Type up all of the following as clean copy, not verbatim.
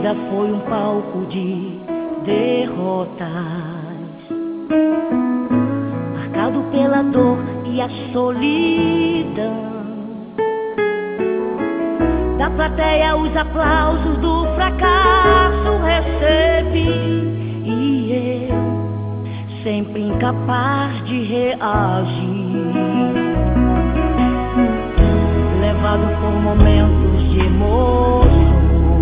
vida foi um palco de derrotas, marcado pela dor e a solidão. Da plateia os aplausos do fracasso recebi, e eu sempre incapaz de reagir, levado por momentos de emoção,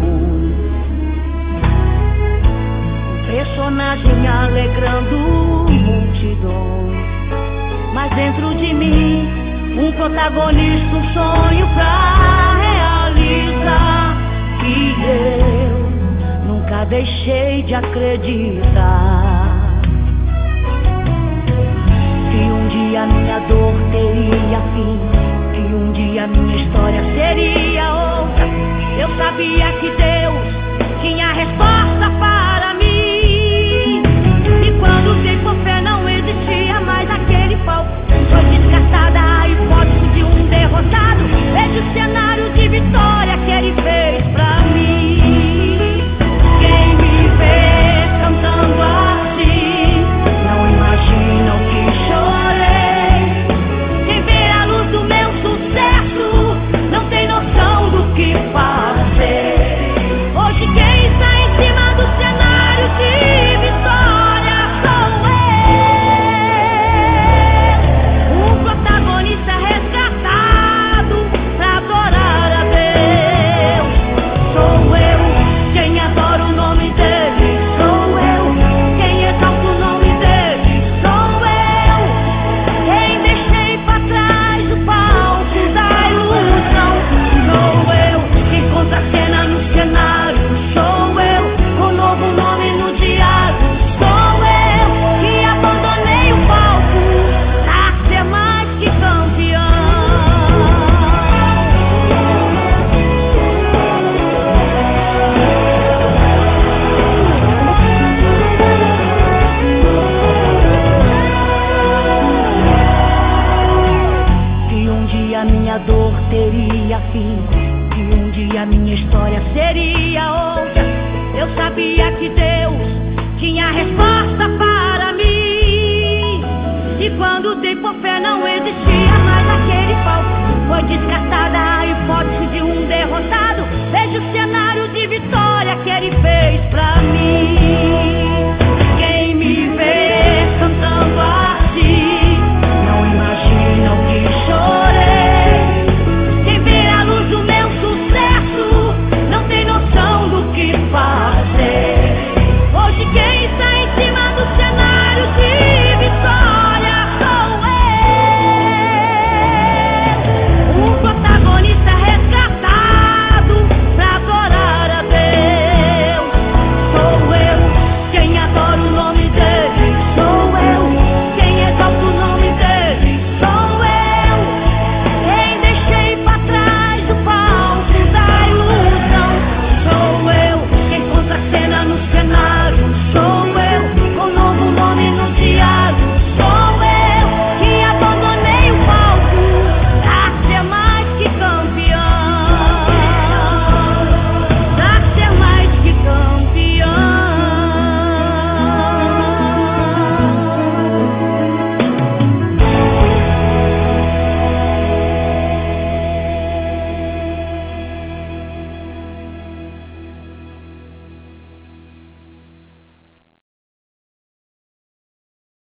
personagem alegrando multidões, mas dentro de mim um protagonista, um sonho pra realizar, que eu nunca deixei de acreditar, que um dia minha dor teria fim, que um dia minha história seria outra. Eu sabia que Deus